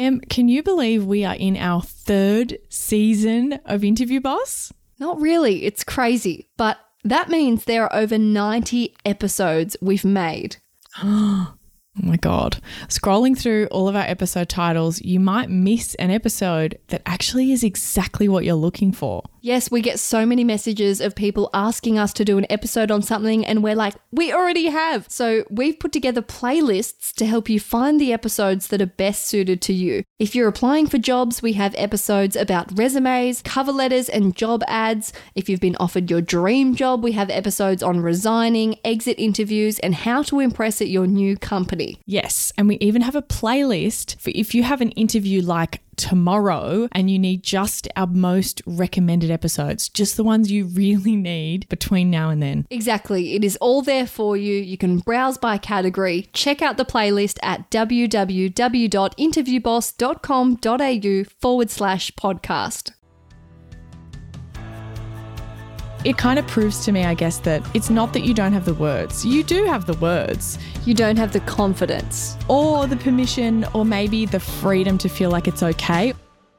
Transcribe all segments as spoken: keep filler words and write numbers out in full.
Em, can you believe we are in our third season of Interview Boss? Not really. It's crazy. But that means there are over ninety episodes we've made. Oh my God. Scrolling through all of our episode titles, you might miss an episode that actually is exactly what you're looking for. Yes, we get so many messages of people asking us to do an episode on something and we're like, we already have. So we've put together playlists to help you find the episodes that are best suited to you. If you're applying for jobs, we have episodes about resumes, cover letters, and job ads. If you've been offered your dream job, we have episodes on resigning, exit interviews, and how to impress at your new company. Yes, and we even have a playlist for if you have an interview like tomorrow and you need just our most recommended episodes, just the ones you really need between now and then. Exactly. It is all there for you. You can browse by category. Check out the playlist at www.interviewboss.com.au forward slash podcast. It kind of proves to me, I guess, that it's not that you don't have the words. You do have the words. You don't have the confidence. Or the permission, or maybe the freedom to feel like it's okay.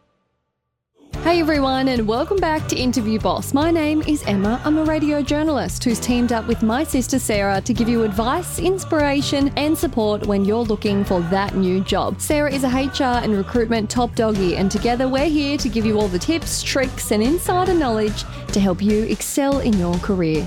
Hey everyone, and welcome back to Interview Boss. My name is Emma. I'm a radio journalist who's teamed up with my sister Sarah to give you advice, inspiration, and support when you're looking for that new job. Sarah is a H R and recruitment top doggy, and together we're here to give you all the tips, tricks, and insider knowledge to help you excel in your career.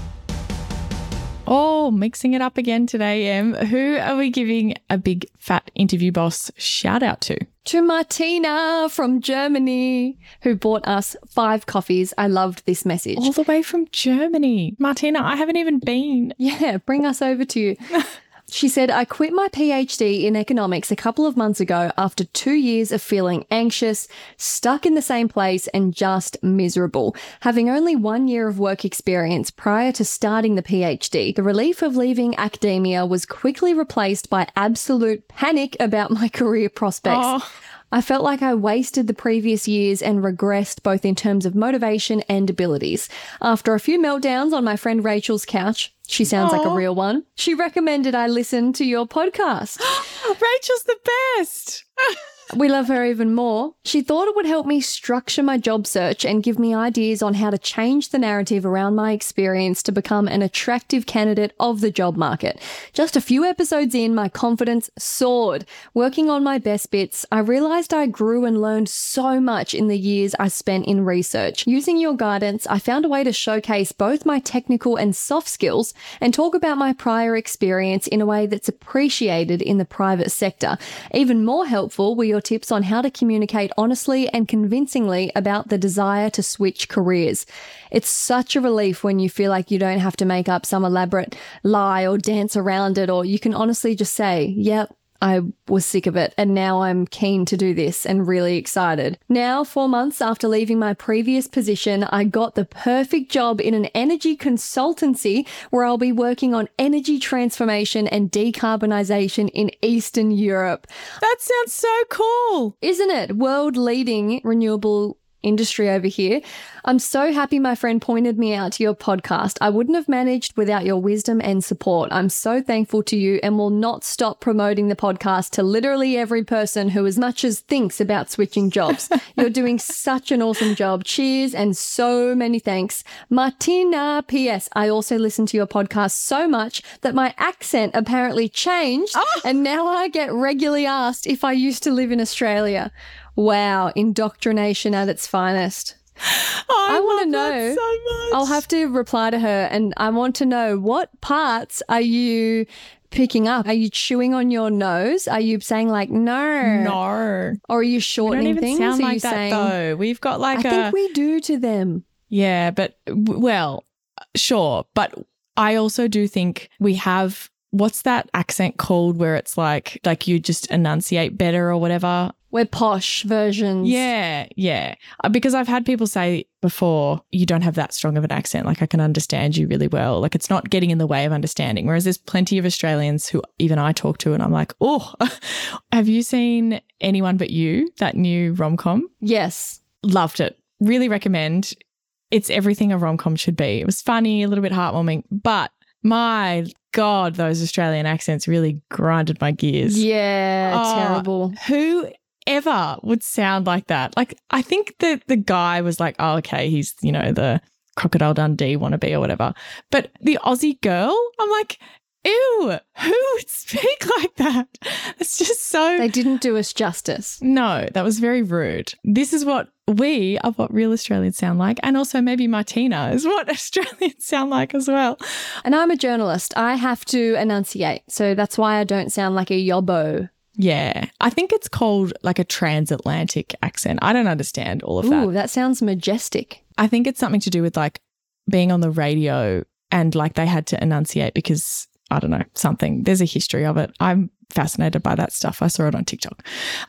Oh, mixing it up again today, Em. Who are we giving a big fat Interview Boss shout out to? To Martina from Germany, who bought us five coffees. I loved this message. All the way from Germany. Martina, I haven't even been. Yeah, bring us over to you. She said, I quit my PhD in economics a couple of months ago after two years of feeling anxious, stuck in the same place, and just miserable. Having only one year of work experience prior to starting the PhD, the relief of leaving academia was quickly replaced by absolute panic about my career prospects. Oh. I felt like I wasted the previous years and regressed both in terms of motivation and abilities. After a few meltdowns on my friend Rachel's couch, she sounds Aww. like a real one, she recommended I listen to your podcast. Rachel's the best. We love her even more. She thought it would help me structure my job search and give me ideas on how to change the narrative around my experience to become an attractive candidate of the job market. Just a few episodes in, my confidence soared. Working on my best bits, I realized I grew and learned so much in the years I spent in research. Using your guidance, I found a way to showcase both my technical and soft skills and talk about my prior experience in a way that's appreciated in the private sector. Even more helpful were your tips on how to communicate honestly and convincingly about the desire to switch careers. It's such a relief when you feel like you don't have to make up some elaborate lie or dance around it, or you can honestly just say, yep, I was sick of it and now I'm keen to do this and really excited. Now, four months after leaving my previous position, I got the perfect job in an energy consultancy where I'll be working on energy transformation and decarbonisation in Eastern Europe. That sounds so cool. Isn't it? World leading renewable industry over here. I'm so happy my friend pointed me out to your podcast. I wouldn't have managed without your wisdom and support. I'm so thankful to you and will not stop promoting the podcast to literally every person who as much as thinks about switching jobs. You're doing such an awesome job. Cheers and so many thanks. Martina, P S. I also listen to your podcast so much that my accent apparently changed oh. and now I get regularly asked if I used to live in Australia. Wow, indoctrination at its finest. Oh, I, I want to know. That so much. I'll have to reply to her and I want to know, what parts are you picking up? Are you chewing on your nose? Are you saying like no? No. Or are you shortening we don't even things? sound are like you that saying, though. We've got like I a think we do to them. Yeah, but well, sure, but I also do think we have, what's that accent called where it's like like you just enunciate better or whatever? We're posh versions. Yeah, yeah. Because I've had people say before, you don't have that strong of an accent. Like, I can understand you really well. Like, it's not getting in the way of understanding. Whereas there's plenty of Australians who even I talk to and I'm like, oh, have you seen Anyone But You, that new rom-com? Yes. Loved it. Really recommend. It's everything a rom-com should be. It was funny, a little bit heartwarming, but my God, those Australian accents really grinded my gears. Yeah, oh, terrible. Who ever would sound like that? Like, I think that the guy was like, oh, okay, he's, you know, the Crocodile Dundee wannabe or whatever. But the Aussie girl, I'm like, ew, who would speak like that? It's just so... They didn't do us justice. No, that was very rude. This is what we are what real Australians sound like. And also maybe Martina is what Australians sound like as well. And I'm a journalist. I have to enunciate. So that's why I don't sound like a yobbo. Yeah. I think it's called like a transatlantic accent. I don't understand all of that. Ooh, that sounds majestic. I think it's something to do with like being on the radio and like they had to enunciate because... I don't know, something. There's a history of it. I'm fascinated by that stuff. I saw it on TikTok.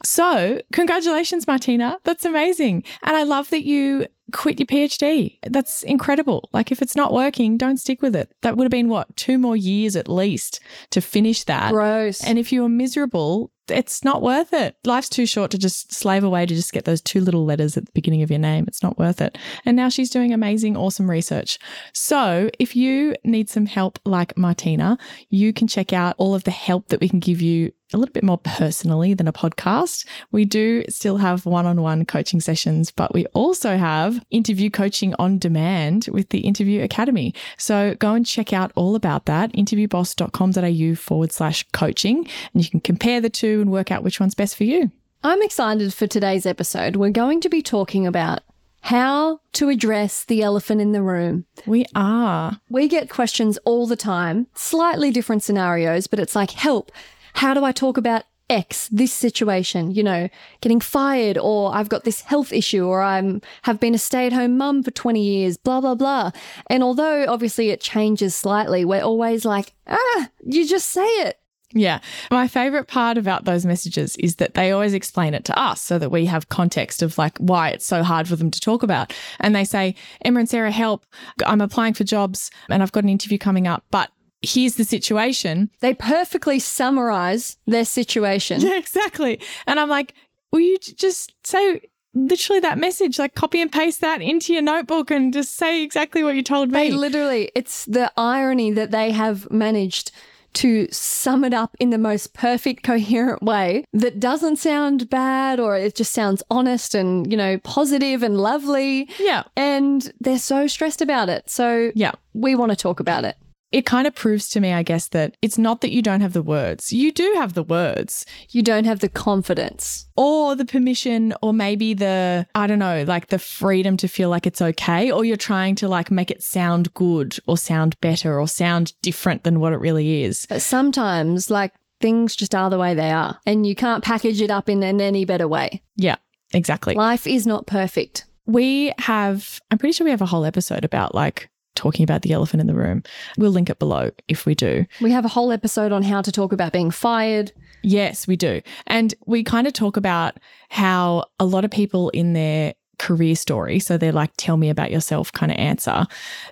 So congratulations, Martina. That's amazing. And I love that you quit your PhD. That's incredible. Like if it's not working, don't stick with it. That would have been what, two more years at least to finish that. Gross. And if you were miserable, it's not worth it. Life's too short to just slave away to just get those two little letters at the beginning of your name. It's not worth it. And now she's doing amazing, awesome research. So if you need some help like Martina, you can check out all of the help that we can give you a little bit more personally than a podcast. We do still have one-on-one coaching sessions, but we also have interview coaching on demand with the Interview Academy. So go and check out all about that, interviewboss.com.au forward slash coaching, and you can compare the two and work out which one's best for you. I'm excited for today's episode. We're going to be talking about how to address the elephant in the room. We are. We get questions all the time, slightly different scenarios, but it's like, help. How do I talk about X, this situation, you know, getting fired, or I've got this health issue, or I'm have been a stay-at-home mum for twenty years, blah, blah, blah. And although obviously it changes slightly, we're always like, ah, you just say it. Yeah. My favorite part about those messages is that they always explain it to us so that we have context of like why it's so hard for them to talk about. And they say, Emma and Sarah, help. I'm applying for jobs and I've got an interview coming up, but here's the situation. They perfectly summarize their situation. Yeah, exactly. And I'm like, will you just say literally that message, like copy and paste that into your notebook and just say exactly what you told me? They literally, it's the irony that they have managed to sum it up in the most perfect, coherent way that doesn't sound bad, or it just sounds honest and, you know, positive and lovely. Yeah. And they're so stressed about it. So yeah, we want to talk about it. It kind of proves to me, I guess, that it's not that you don't have the words. You do have the words. You don't have the confidence. Or the permission, or maybe the, I don't know, like the freedom to feel like it's okay, or you're trying to like make it sound good or sound better or sound different than what it really is. But sometimes like things just are the way they are and you can't package it up in an any better way. Yeah, exactly. Life is not perfect. We have, I'm pretty sure we have a whole episode about like talking about the elephant in the room. We'll link it below if we do. We have a whole episode on how to talk about being fired. Yes, we do. And we kind of talk about how a lot of people in their career story, so they're like, tell me about yourself kind of answer,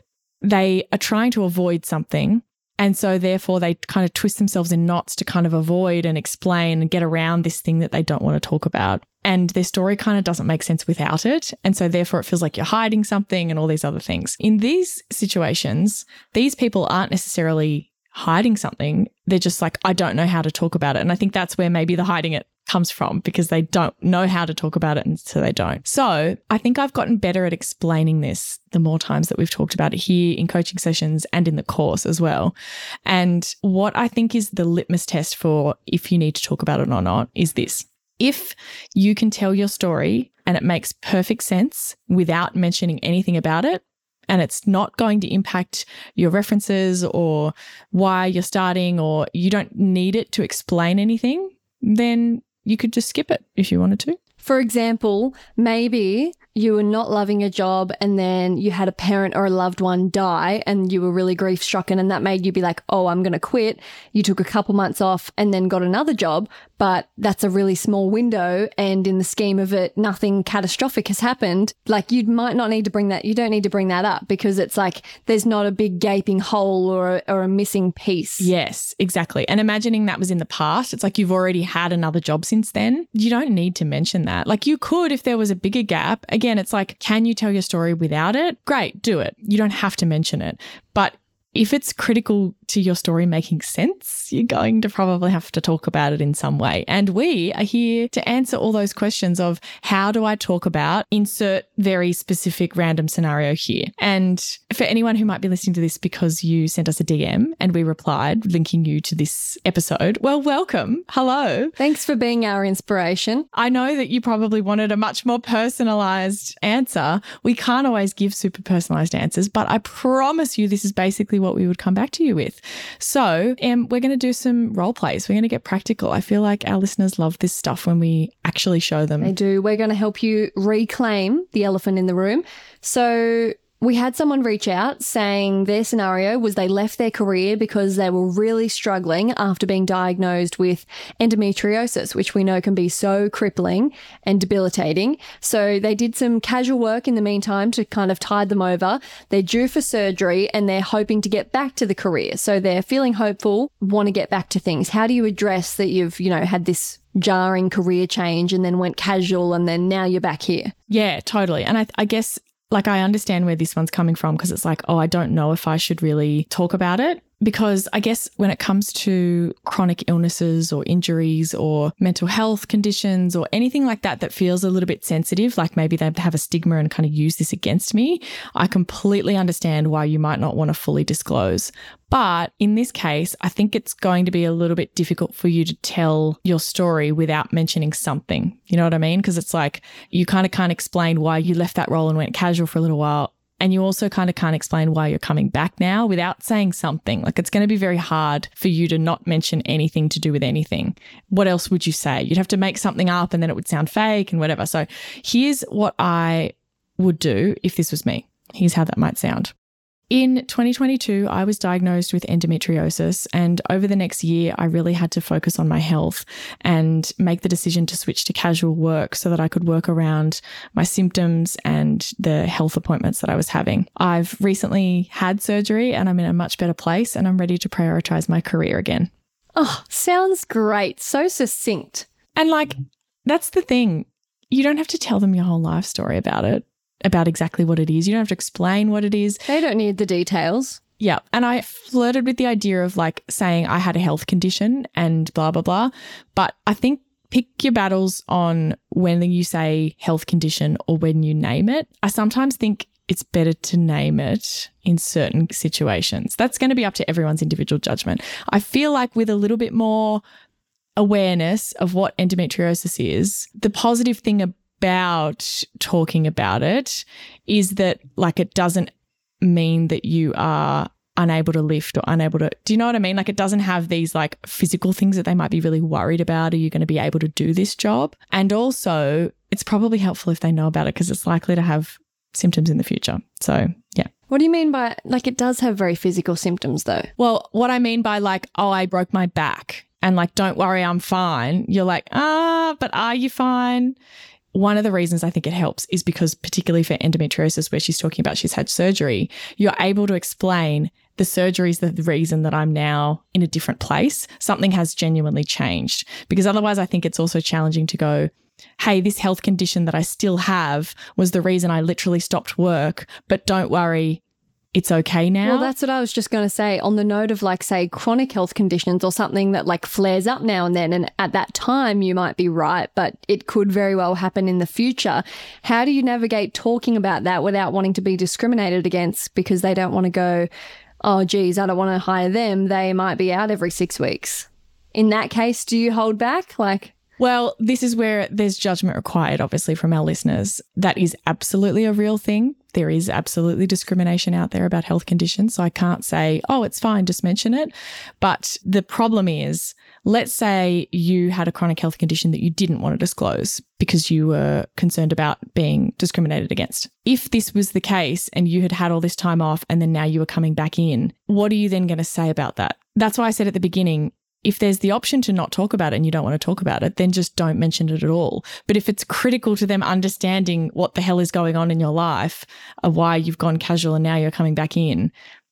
they are trying to avoid something. And so therefore they kind of twist themselves in knots to kind of avoid and explain and get around this thing that they don't want to talk about. And their story kind of doesn't make sense without it. And so therefore it feels like you're hiding something and all these other things. In these situations, these people aren't necessarily hiding something. They're just like, I don't know how to talk about it. And I think that's where maybe the hiding it comes from, because they don't know how to talk about it and so they don't. So I think I've gotten better at explaining this the more times that we've talked about it here in coaching sessions and in the course as well. And what I think is the litmus test for if you need to talk about it or not is this. If you can tell your story and it makes perfect sense without mentioning anything about it, and it's not going to impact your references or why you're starting, or you don't need it to explain anything, then you could just skip it if you wanted to. For example, maybe you were not loving a job and then you had a parent or a loved one die and you were really grief stricken, and that made you be like, oh, I'm going to quit. You took a couple months off and then got another job, but that's a really small window, and in the scheme of it, nothing catastrophic has happened. Like, you might not need to bring that. You don't need to bring that up because it's like there's not a big gaping hole or a, or a missing piece. Yes, exactly. And imagining that was in the past, it's like you've already had another job since then. You don't need to mention that. Like, you could if there was a bigger gap. Again, it's like, can you tell your story without it? Great, do it. You don't have to mention it. But if it's critical to your story making sense, you're going to probably have to talk about it in some way. And we are here to answer all those questions of how do I talk about insert very specific random scenario here. And for anyone who might be listening to this because you sent us a D M and we replied linking you to this episode, well, welcome. Hello. Thanks for being our inspiration. I know that you probably wanted a much more personalized answer. We can't always give super personalized answers, but I promise you this is basically what we would come back to you with. So um, we're going to do some role plays. We're going to get practical. I feel like our listeners love this stuff when we actually show them. They do. We're going to help you reclaim the elephant in the room. So we had someone reach out saying their scenario was they left their career because they were really struggling after being diagnosed with endometriosis, which we know can be so crippling and debilitating. So they did some casual work in the meantime to kind of tide them over. They're due for surgery and they're hoping to get back to the career. So they're feeling hopeful, want to get back to things. How do you address that you've, you know, had this jarring career change and then went casual and then now you're back here? Yeah, totally. And I, I guess like I understand where this one's coming from because it's like, oh, I don't know if I should really talk about it. Because I guess when it comes to chronic illnesses or injuries or mental health conditions or anything like that that feels a little bit sensitive, like maybe they have a stigma and kind of use this against me, I completely understand why you might not want to fully disclose. But in this case, I think it's going to be a little bit difficult for you to tell your story without mentioning something. You know what I mean? Because it's like you kind of can't explain why you left that role and went casual for a little while. And you also kind of can't explain why you're coming back now without saying something. Like it's going to be very hard for you to not mention anything to do with anything. What else would you say? You'd have to make something up and then it would sound fake and whatever. So here's what I would do if this was me. Here's how that might sound. In twenty twenty-two, I was diagnosed with endometriosis, and over the next year, I really had to focus on my health and make the decision to switch to casual work so that I could work around my symptoms and the health appointments that I was having. I've recently had surgery and I'm in a much better place and I'm ready to prioritize my career again. Oh, sounds great. So succinct. And like, that's the thing. You don't have to tell them your whole life story about it. About exactly what it is. You don't have to explain what it is. They don't need the details. Yeah. And I flirted with the idea of like saying I had a health condition and blah, blah, blah. But I think pick your battles on when you say health condition or when you name it. I sometimes think it's better to name it in certain situations. That's going to be up to everyone's individual judgment. I feel like with a little bit more awareness of what endometriosis is, the positive thing about about talking about it is that like it doesn't mean that you are unable to lift or unable to, do you know what I mean? Like it doesn't have these like physical things that they might be really worried about. Are you going to be able to do this job? And also it's probably helpful if they know about it because it's likely to have symptoms in the future. So yeah. What do you mean by like it does have very physical symptoms though? Well, what I mean by like, oh, I broke my back and like, don't worry, I'm fine. You're like, ah, but are you fine? One of the reasons I think it helps is because particularly for endometriosis, where she's talking about she's had surgery, you're able to explain the surgery is the reason that I'm now in a different place. Something has genuinely changed. Because otherwise I think it's also challenging to go, hey, this health condition that I still have was the reason I literally stopped work, but don't worry, it's okay now. Well, that's what I was just going to say on the note of like, say, chronic health conditions or something that like flares up now and then. And at that time you might be right, but it could very well happen in the future. How do you navigate talking about that without wanting to be discriminated against because they don't want to go, oh, geez, I don't want to hire them. They might be out every six weeks. In that case, do you hold back? Like, well, this is where there's judgment required, obviously, from our listeners. That is absolutely a real thing. There is absolutely discrimination out there about health conditions. So I can't say, oh, it's fine, just mention it. But the problem is, let's say you had a chronic health condition that you didn't want to disclose because you were concerned about being discriminated against. If this was the case and you had had all this time off and then now you were coming back in, what are you then going to say about that? That's why I said at the beginning, if there's the option to not talk about it and you don't want to talk about it, then just don't mention it at all. But if it's critical to them understanding what the hell is going on in your life, of why you've gone casual and now you're coming back in,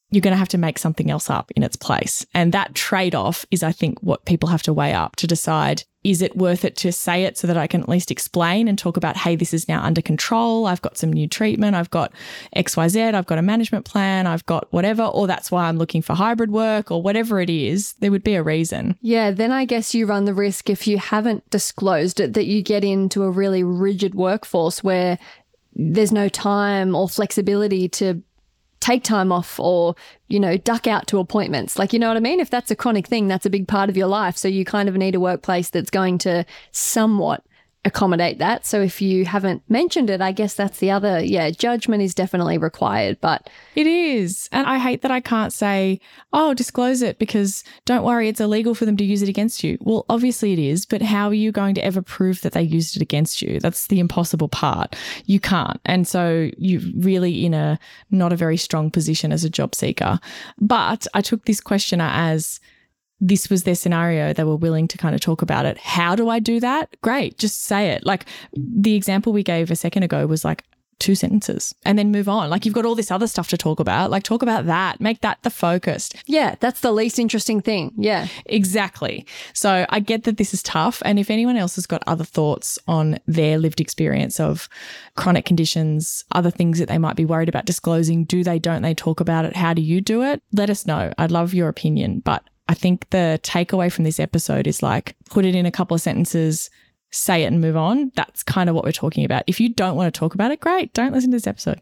you're going to have to make something else up in its place. And that trade-off is, I think, what people have to weigh up to decide, is it worth it to say it so that I can at least explain and talk about, hey, this is now under control. I've got some new treatment. I've got X Y Z. I've got a management plan. I've got whatever, or that's why I'm looking for hybrid work or whatever it is. There would be a reason. Yeah, then I guess you run the risk, if you haven't disclosed it, that you get into a really rigid workforce where there's no time or flexibility to take time off or, you know, duck out to appointments. Like, you know what I mean? If that's a chronic thing, that's a big part of your life. So you kind of need a workplace that's going to somewhat accommodate that. So if you haven't mentioned it, I guess that's the other, yeah, judgment is definitely required, but it is. And I hate that I can't say, oh, disclose it because don't worry, it's illegal for them to use it against you. Well, obviously it is, but how are you going to ever prove that they used it against you? That's the impossible part. You can't. And so you're really in a not a very strong position as a job seeker. But I took this questionnaire as this was their scenario. They were willing to kind of talk about it. How do I do that? Great. Just say it. Like the example we gave a second ago was like two sentences and then move on. Like you've got all this other stuff to talk about. Like talk about that. Make that the focus. Yeah, that's the least interesting thing. Yeah. Exactly. So I get that this is tough. And if anyone else has got other thoughts on their lived experience of chronic conditions, other things that they might be worried about disclosing, do they, don't they talk about it? How do you do it? Let us know. I'd love your opinion. But I think the takeaway from this episode is like, put it in a couple of sentences, say it and move on. That's kind of what we're talking about. If you don't want to talk about it, great. Don't listen to this episode.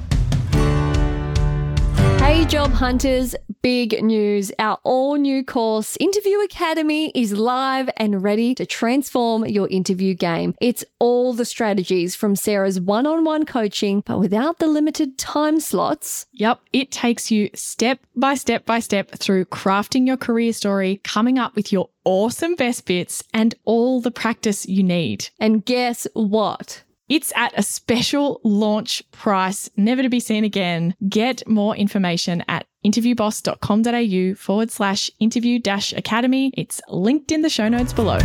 Hey job hunters, big news. Our all new course, Interview Academy, is live and ready to transform your interview game. It's all the strategies from Sarah's one-on-one coaching, but without the limited time slots. Yep. It takes you step by step by step through crafting your career story, coming up with your awesome best bits and all the practice you need. And guess what? It's at a special launch price, never to be seen again. Get more information at interviewboss.com.au forward slash interview dash academy. It's linked in the show notes below.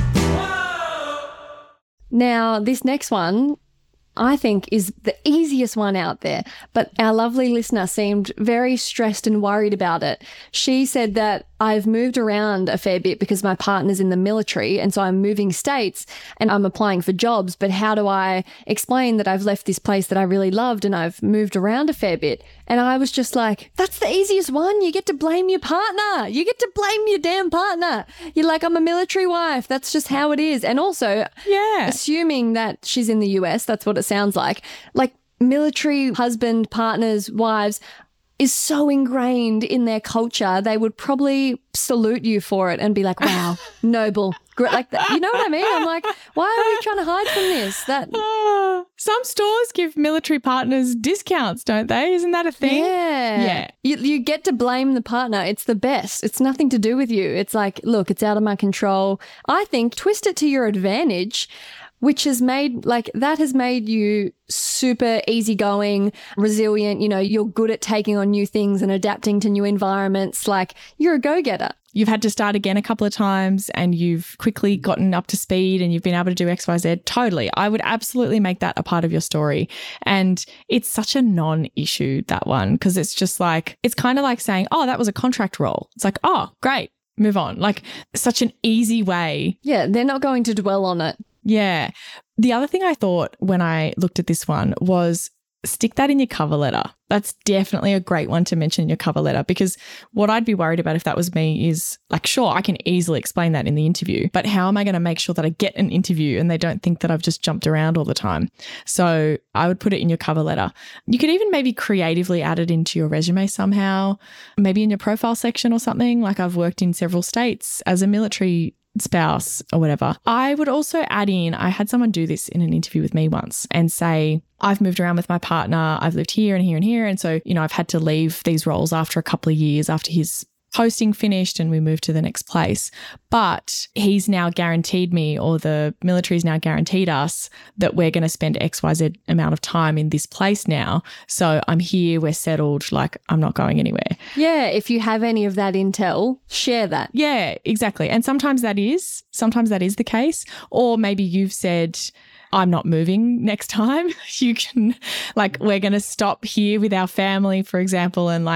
Now, this next one, I think, is the easiest one out there, but our lovely listener seemed very stressed and worried about it. She said that I've moved around a fair bit because my partner's in the military, and so I'm moving states and I'm applying for jobs, but how do I explain that I've left this place that I really loved and I've moved around a fair bit? And I was just like, that's the easiest one. You get to blame your partner. You get to blame your damn partner. You're like, I'm a military wife. That's just how it is. And also, yeah, assuming that she's in the U S, that's what it sounds like. Like military husband, partners, wives is so ingrained in their culture, they would probably salute you for it and be like, wow, noble. Great. Like that. You know what I mean? I'm like, why are we trying to hide from this? That uh, some stores give military partners discounts, don't they? Isn't that a thing? Yeah. Yeah. You, you get to blame the partner. It's the best. It's nothing to do with you. It's like, look, it's out of my control. I think twist it to your advantage, which has made, like, that has made you super easygoing, resilient. You know, you're good at taking on new things and adapting to new environments. Like, you're a go-getter. You've had to start again a couple of times and you've quickly gotten up to speed and you've been able to do X, Y, Z. Totally. I would absolutely make that a part of your story. And it's such a non-issue, that one, because it's just like, it's kind of like saying, oh, that was a contract role. It's like, oh, great, move on. Like, such an easy way. Yeah, they're not going to dwell on it. Yeah. The other thing I thought when I looked at this one was stick that in your cover letter. That's definitely a great one to mention in your cover letter, because what I'd be worried about if that was me is like, sure, I can easily explain that in the interview, but how am I going to make sure that I get an interview and they don't think that I've just jumped around all the time? So I would put it in your cover letter. You could even maybe creatively add it into your resume somehow, maybe in your profile section or something. Like, I've worked in several states as a military spouse or whatever. I would also add in, I had someone do this in an interview with me once and say, I've moved around with my partner. I've lived here and here and here. And so, you know, I've had to leave these roles after a couple of years after his posting finished and we moved to the next place. But he's now guaranteed me, or the military's now guaranteed us, that we're going to spend X Y Z amount of time in this place now. So I'm here, we're settled, like I'm not going anywhere. Yeah, if you have any of that intel, share that. Yeah, exactly. And sometimes that is, sometimes that is the case. Or maybe you've said, I'm not moving next time. You can, like, we're going to stop here with our family, for example, and like,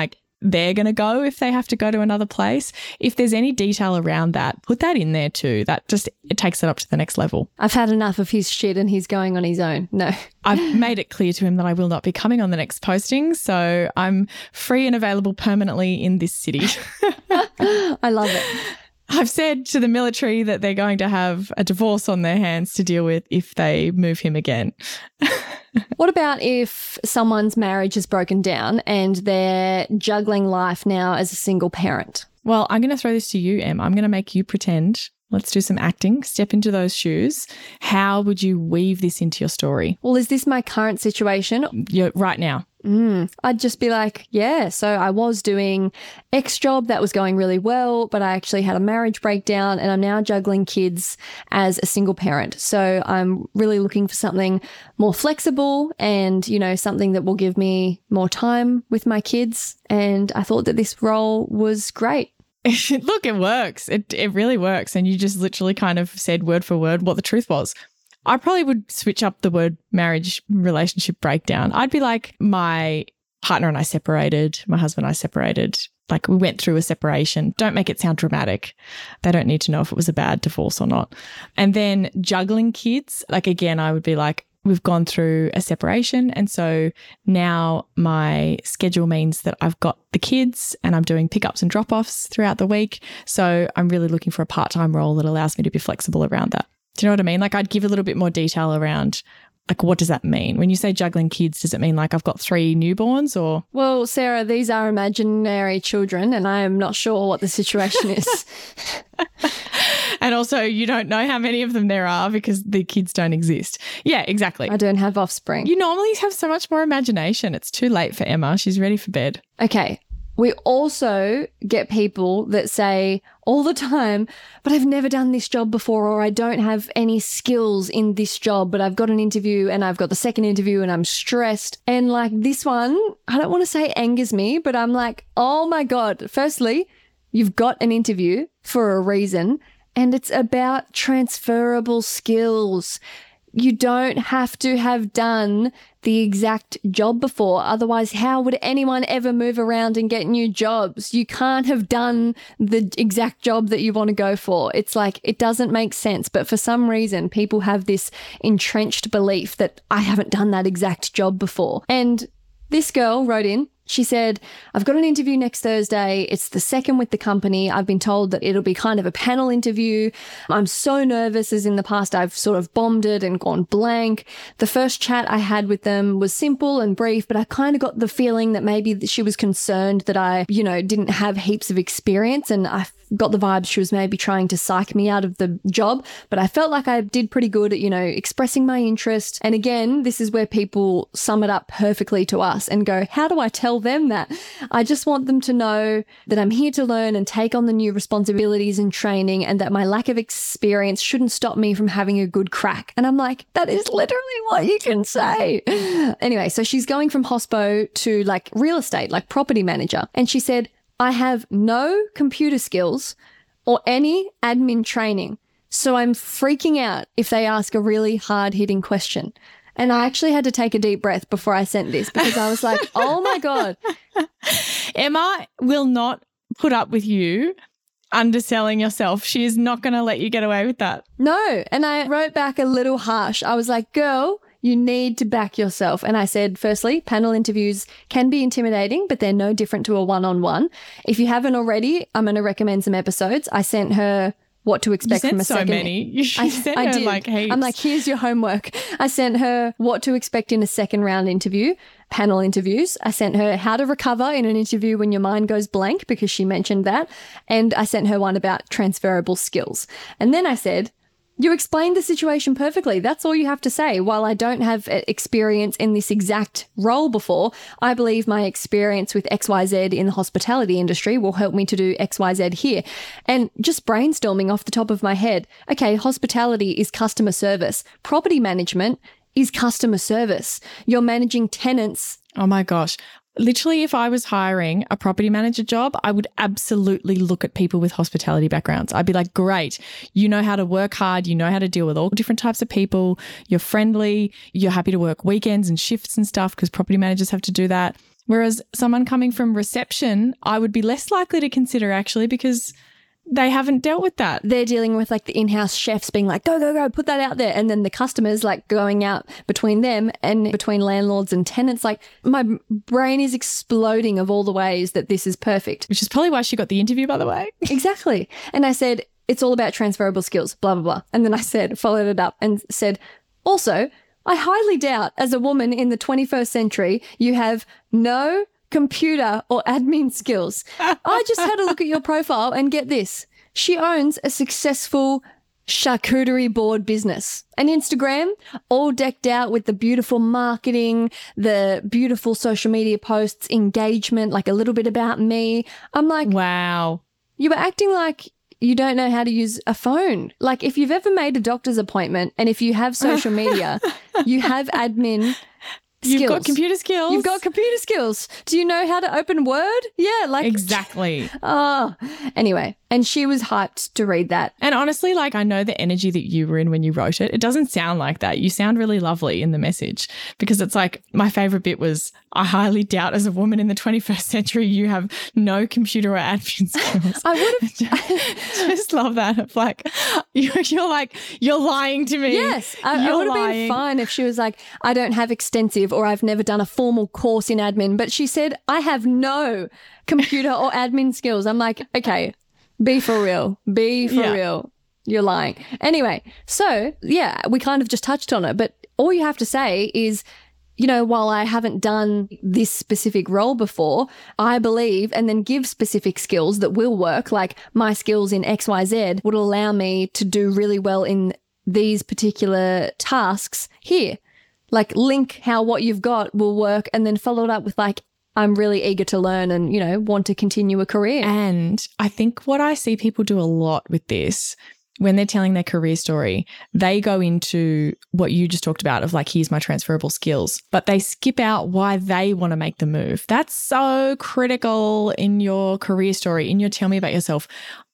they're going to go if they have to go to another place. If there's any detail around that, put that in there too. That just, it takes it up to the next level. I've had enough of his shit and he's going on his own. No. I've made it clear to him that I will not be coming on the next posting. So I'm free and available permanently in this city. I love it. I've said to the military that they're going to have a divorce on their hands to deal with if they move him again. What about if someone's marriage is broken down and they're juggling life now as a single parent? Well, I'm going to throw this to you, Em. I'm going to make you pretend. Let's do some acting. Step into those shoes. How would you weave this into your story? Well, is this my current situation? You're, right now. Mm, I'd just be like, yeah, so I was doing X job that was going really well, but I actually had a marriage breakdown and I'm now juggling kids as a single parent. So I'm really looking for something more flexible and, you know, something that will give me more time with my kids. And I thought that this role was great. Look, it works. It it really works. And you just literally kind of said word for word what the truth was. I probably would switch up the word marriage relationship breakdown. I'd be like, my partner and I separated, my husband and I separated, like we went through a separation. Don't make it sound dramatic. They don't need to know if it was a bad divorce or not. And then juggling kids, like again, I would be like, we've gone through a separation. And so now my schedule means that I've got the kids and I'm doing pickups and drop-offs throughout the week. So I'm really looking for a part-time role that allows me to be flexible around that. Do you know what I mean? Like I'd give a little bit more detail around, like, what does that mean? When you say juggling kids, does it mean like I've got three newborns or? Well, Sarah, these are imaginary children and I am not sure what the situation is. And also you don't know how many of them there are because the kids don't exist. Yeah, exactly. I don't have offspring. You normally have so much more imagination. It's too late for Emma. She's ready for bed. Okay. We also get people that say all the time, but I've never done this job before, or I don't have any skills in this job, but I've got an interview and I've got the second interview and I'm stressed. And like this one, I don't want to say angers me, but I'm like, oh my God, firstly, you've got an interview for a reason and it's about transferable skills. You don't have to have done the exact job before. Otherwise, how would anyone ever move around and get new jobs? You can't have done the exact job that you want to go for. It's like, it doesn't make sense. But for some reason, people have this entrenched belief that I haven't done that exact job before. And this girl wrote in, she said, I've got an interview next Thursday. It's the second with the company. I've been told that it'll be kind of a panel interview. I'm so nervous, as in the past I've sort of bombed it and gone blank. The first chat I had with them was simple and brief, but I kind of got the feeling that maybe she was concerned that I, you know, didn't have heaps of experience, and I got the vibe she was maybe trying to psych me out of the job. But I felt like I did pretty good at, you know, expressing my interest. And again, this is where people sum it up perfectly to us and go, how do I tell them that? I just want them to know that I'm here to learn and take on the new responsibilities and training, and that my lack of experience shouldn't stop me from having a good crack. And I'm like, that is literally what you can say. Anyway, so she's going from hospo to like real estate, like property manager. And she said, I have no computer skills or any admin training, so I'm freaking out if they ask a really hard-hitting question. And I actually had to take a deep breath before I sent this, because I was like, oh my God. Emma will not put up with you underselling yourself. She is not going to let you get away with that. No. And I wrote back a little harsh. I was like, girl, you need to back yourself. And I said, firstly, panel interviews can be intimidating, but they're no different to a one-on-one. If you haven't already, I'm going to recommend some episodes. I sent her what to expect you from a so second. Many. You I, sent I her did. like heaps. I'm like, here's your homework. I sent her what to expect in a second round interview, panel interviews. I sent her how to recover in an interview when your mind goes blank, because she mentioned that. And I sent her one about transferable skills. And then I said, you explained the situation perfectly. That's all you have to say. While I don't have experience in this exact role before, I believe my experience with X Y Z in the hospitality industry will help me to do X Y Z here. And just brainstorming off the top of my head, okay, hospitality is customer service. Property management is customer service. You're managing tenants. Oh my gosh. Literally, if I was hiring a property manager job, I would absolutely look at people with hospitality backgrounds. I'd be like, great, you know how to work hard, you know how to deal with all different types of people, you're friendly, you're happy to work weekends and shifts and stuff, because property managers have to do that. Whereas someone coming from reception, I would be less likely to consider actually because they haven't dealt with that. They're dealing with like the in-house chefs being like, go, go, go, put that out there. And then the customers like going out between them and between landlords and tenants. Like my brain is exploding of all the ways that this is perfect. Which is probably why she got the interview, by the way. Exactly. And I said, it's all about transferable skills, blah, blah, blah. And then I said, followed it up and said, also, I highly doubt as a woman in the twenty-first century, you have no computer or admin skills. I just had a look at your profile and get this. She owns a successful charcuterie board business. An Instagram all decked out with the beautiful marketing, the beautiful social media posts, engagement, like a little bit about me. I'm like, wow. You were acting like you don't know how to use a phone. Like if you've ever made a doctor's appointment and if you have social media, you have admin skills. You've got computer skills. You've got computer skills. Do you know how to open Word? Yeah, like exactly. Oh, anyway, and she was hyped to read that. And honestly, like I know the energy that you were in when you wrote it. It doesn't sound like that. You sound really lovely in the message because it's like my favorite bit was, I highly doubt as a woman in the twenty-first century you have no computer or admin skills. I would have just, just love that. Of like you're, you're like you're lying to me. Yes, I, I would have been fine if she was like, I don't have extensive or I've never done a formal course in admin. But she said, I have no computer or admin skills. I'm like, okay, be for real. Be for yeah. real. You're lying. Anyway, so yeah, we kind of just touched on it. But all you have to say is, you know, while I haven't done this specific role before, I believe, and then give specific skills that will work, like my skills in X Y Z would allow me to do really well in these particular tasks here. Like link how what you've got will work and then follow it up with like, I'm really eager to learn and, you know, want to continue a career. And I think what I see people do a lot with this, when they're telling their career story, they go into what you just talked about of like, here's my transferable skills, but they skip out why they want to make the move. That's so critical in your career story, in your tell me about yourself.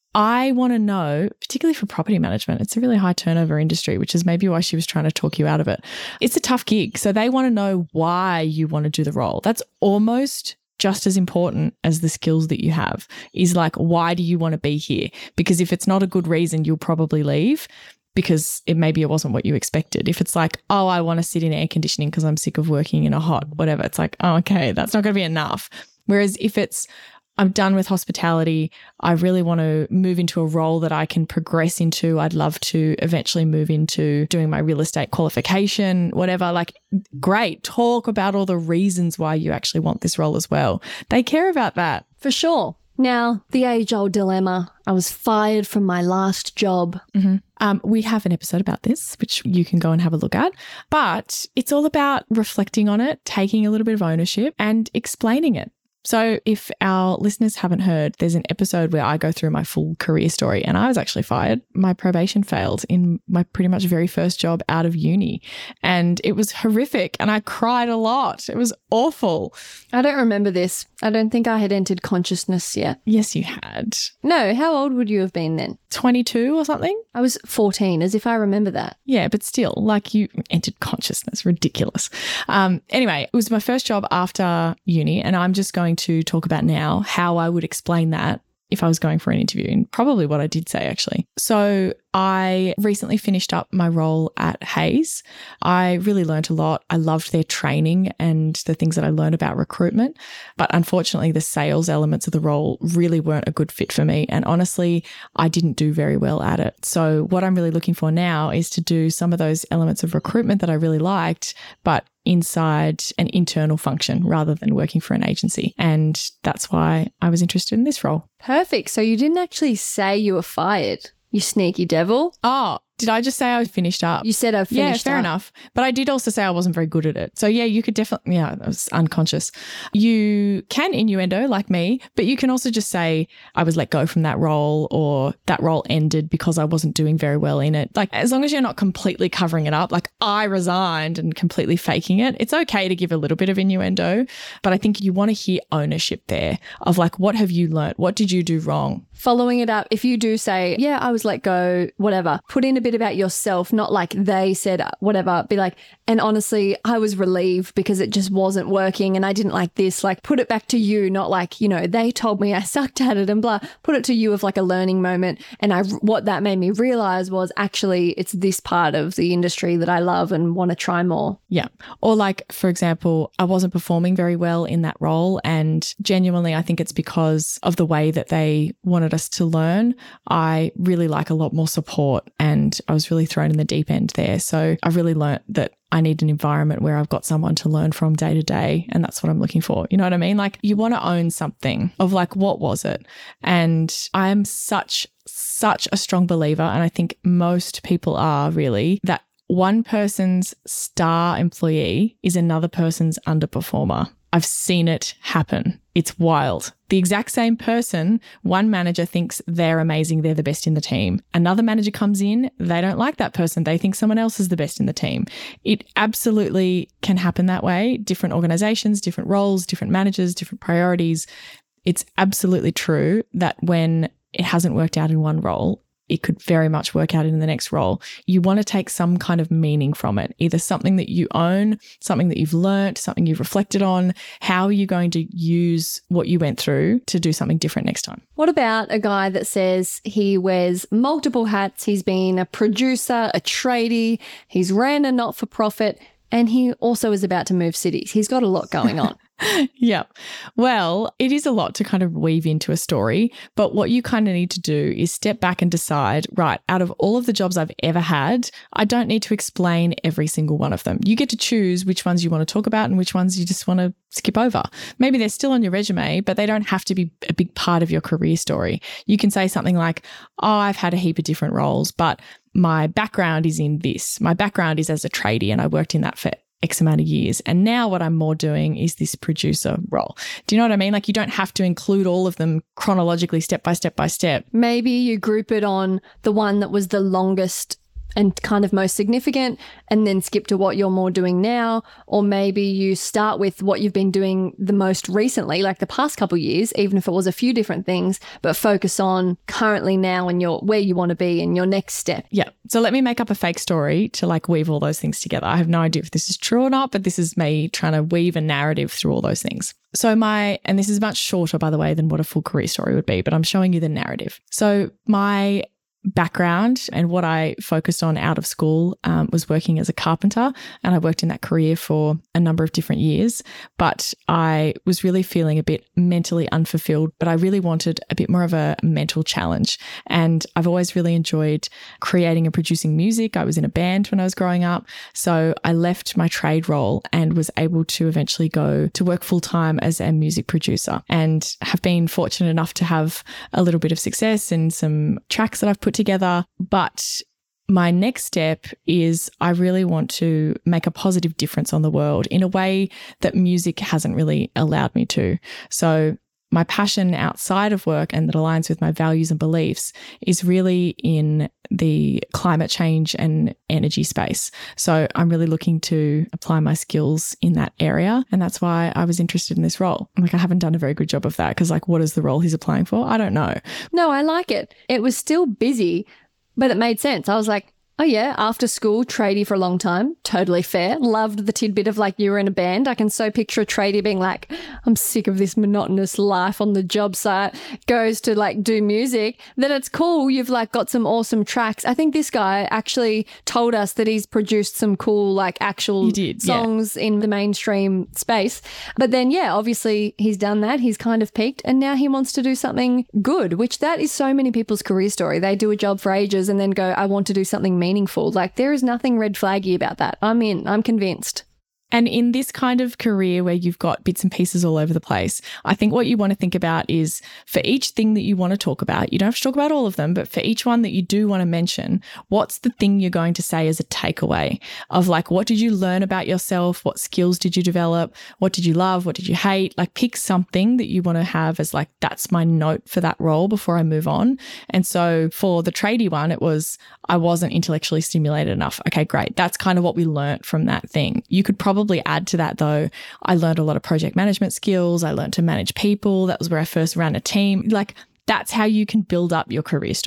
I want to know, particularly for property management, it's a really high turnover industry, which is maybe why she was trying to talk you out of it. It's a tough gig. So they want to know why you want to do the role. That's almost just as important as the skills that you have is like, why do you want to be here? Because if it's not a good reason, you'll probably leave because it maybe it wasn't what you expected. If it's like, oh, I want to sit in air conditioning because I'm sick of working in a hot whatever, it's like, oh, okay, that's not going to be enough. Whereas if it's, I'm done with hospitality. I really want to move into a role that I can progress into. I'd love to eventually move into doing my real estate qualification, whatever. Like, great. Talk about all the reasons why you actually want this role as well. They care about that. For sure. Now, the age-old dilemma. I was fired from my last job. Mm-hmm. Um, we have an episode about this, which you can go and have a look at. But it's all about reflecting on it, taking a little bit of ownership and explaining it. So if our listeners haven't heard, there's an episode where I go through my full career story and I was actually fired. My probation failed in my pretty much very first job out of uni and it was horrific and I cried a lot. It was awful. I don't remember this. I don't think I had entered consciousness yet. Yes, you had. No, how old would you have been then? twenty-two or something? I was fourteen, as if I remember that. Yeah, but still, like you entered consciousness. Ridiculous. Um, anyway, it was my first job after uni and I'm just going to talk about now how I would explain that if I was going for an interview, and probably what I did say actually. So I recently finished up my role at Hayes. I really learned a lot. I loved their training and the things that I learned about recruitment, but unfortunately the sales elements of the role really weren't a good fit for me. And honestly, I didn't do very well at it. So what I'm really looking for now is to do some of those elements of recruitment that I really liked, but inside an internal function rather than working for an agency. And that's why I was interested in this role. Perfect. So you didn't actually say you were fired, you sneaky devil. Oh, did I just say I finished up? You said I finished Yeah, fair up. enough. But I did also say I wasn't very good at it. So yeah, you could definitely, yeah, I was unconscious. You can innuendo like me, but you can also just say I was let go from that role or that role ended because I wasn't doing very well in it. Like as long as you're not completely covering it up, like I resigned and completely faking it, it's okay to give a little bit of innuendo. But I think you want to hear ownership there of like, what have you learnt? What did you do wrong? Following it up, if you do say, yeah, I was let go, whatever, put in a bit bit about yourself, not like they said whatever, be like, and honestly, I was relieved because it just wasn't working and I didn't like this. Like put it back to you, not like, you know, they told me I sucked at it and blah. Put it to you of like a learning moment. And I, what that made me realize was actually it's this part of the industry that I love and want to try more. Yeah. Or like, for example, I wasn't performing very well in that role. And genuinely, I think it's because of the way that they wanted us to learn. I really like a lot more support and I was really thrown in the deep end there. So I really learnt that I need an environment where I've got someone to learn from day to day. And that's what I'm looking for. You know what I mean? Like you want to own something of like, what was it? And I am such, such a strong believer. And I think most people are really that one person's star employee is another person's underperformer. I've seen it happen. It's wild. The exact same person, one manager thinks they're amazing, they're the best in the team. Another manager comes in, they don't like that person. They think someone else is the best in the team. It absolutely can happen that way. Different organizations, different roles, different managers, different priorities. It's absolutely true that when it hasn't worked out in one role, it could very much work out in the next role. You want to take some kind of meaning from it, either something that you own, something that you've learnt, something you've reflected on. How are you going to use what you went through to do something different next time? What about a guy that says he wears multiple hats? He's been a producer, a tradie, he's ran a not-for-profit, and he also is about to move cities. He's got a lot going on. Yeah. Well, it is a lot to kind of weave into a story, but what you kind of need to do is step back and decide, right, out of all of the jobs I've ever had, I don't need to explain every single one of them. You get to choose which ones you want to talk about and which ones you just want to skip over. Maybe they're still on your resume, but they don't have to be a big part of your career story. You can say something like, oh, I've had a heap of different roles, but my background is in this. My background is as a tradie and I worked in that for X amount of years. And now what I'm more doing is this producer role. Do you know what I mean? Like you don't have to include all of them chronologically, step by step by step. Maybe you group it on the one that was the longest and kind of most significant and then skip to what you're more doing now. Or maybe you start with what you've been doing the most recently, like the past couple of years, even if it was a few different things, but focus on currently now and your where you want to be and your next step. Yeah. So let me make up a fake story to like weave all those things together. I have no idea if this is true or not, but this is me trying to weave a narrative through all those things. So my, and this is much shorter, by the way, than what a full career story would be, but I'm showing you the narrative. So my background and what I focused on out of school um, was working as a carpenter, and I worked in that career for a number of different years, but I was really feeling a bit mentally unfulfilled, but I really wanted a bit more of a mental challenge. And I've always really enjoyed creating and producing music. I was in a band when I was growing up. So I left my trade role and was able to eventually go to work full time as a music producer, and have been fortunate enough to have a little bit of success in some tracks that I've put together. But my next step is I really want to make a positive difference on the world in a way that music hasn't really allowed me to. So my passion outside of work and that aligns with my values and beliefs is really in the climate change and energy space. So I'm really looking to apply my skills in that area. And that's why I was interested in this role. Like, I haven't done a very good job of that because, like, what is the role he's applying for? I don't know. No, I like it. It was still busy, but it made sense. I was like, oh yeah, after school, tradie for a long time. Totally fair. Loved the tidbit of like you were in a band. I can so picture a tradie being like, I'm sick of this monotonous life on the job site, goes to like do music. Then it's cool. You've like got some awesome tracks. I think this guy actually told us that he's produced some cool like actual did, songs yeah. in the mainstream space. But then, yeah, obviously he's done that. He's kind of peaked and now he wants to do something good, which that is so many people's career story. They do a job for ages and then go, I want to do something meaningful. meaningful. Like, there is nothing red flaggy about that. I'm in. I'm convinced. And in this kind of career where you've got bits and pieces all over the place, I think what you want to think about is for each thing that you want to talk about, you don't have to talk about all of them, but for each one that you do want to mention, what's the thing you're going to say as a takeaway of like, what did you learn about yourself? What skills did you develop? What did you love? What did you hate? Like, pick something that you want to have as like, that's my note for that role before I move on. And so for the tradie one, it was, I wasn't intellectually stimulated enough. Okay, great. That's kind of what we learnt from that thing. You could probably Probably add to that though, I learned a lot of project management skills. I learned to manage people. That was where I first ran a team. Like, that's how you can build up your career story.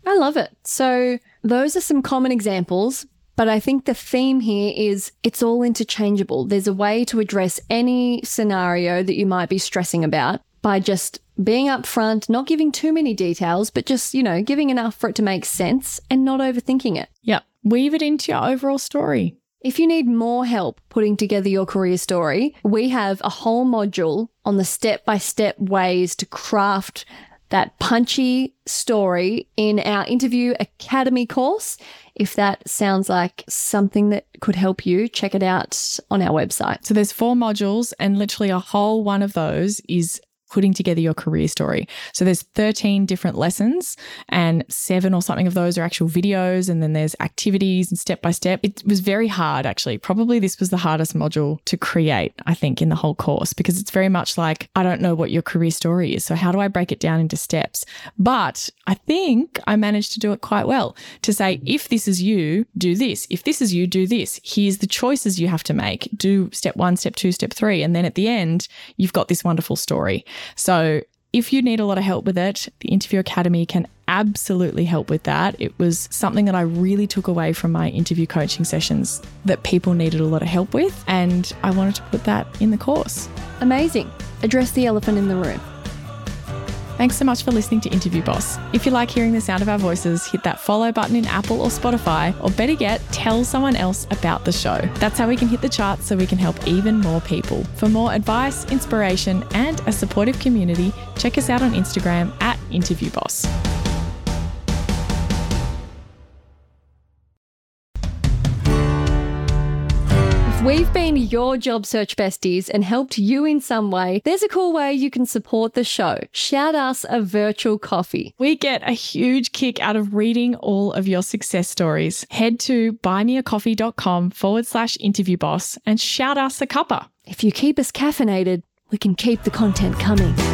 I love it. So those are some common examples, but I think the theme here is it's all interchangeable. There's a way to address any scenario that you might be stressing about by just being upfront, not giving too many details, but just, you know, giving enough for it to make sense and not overthinking it. Yep. Weave it into your overall story. If you need more help putting together your career story, we have a whole module on the step-by-step ways to craft that punchy story in our Interview Academy course. If that sounds like something that could help you, check it out on our website. So there's four modules, and literally a whole one of those is putting together your career story. So there's thirteen different lessons, and seven or something of those are actual videos, and then there's activities and step by step. It was very hard, actually. Probably this was the hardest module to create, I think, in the whole course, because it's very much like, I don't know what your career story is, so how do I break it down into steps? But I think I managed to do it quite well, to say, if this is you, do this. If this is you, do this. Here's the choices you have to make. Do step one, step two, step three. And then at the end, you've got this wonderful story. So if you need a lot of help with it, the Interview Academy can absolutely help with that. It was something that I really took away from my interview coaching sessions that people needed a lot of help with, and I wanted to put that in the course. Amazing. Address the elephant in the room. Thanks so much for listening to Interview Boss. If you like hearing the sound of our voices, hit that follow button in Apple or Spotify, or better yet, tell someone else about the show. That's how we can hit the charts so we can help even more people. For more advice, inspiration, and a supportive community, check us out on Instagram at Interview Boss. If we've been your job search besties and helped you in some way, there's a cool way you can support the show. Shout us a virtual coffee. We get a huge kick out of reading all of your success stories. Head to buymeacoffee.com forward slash interview boss and shout us a cuppa. If you keep us caffeinated, we can keep the content coming.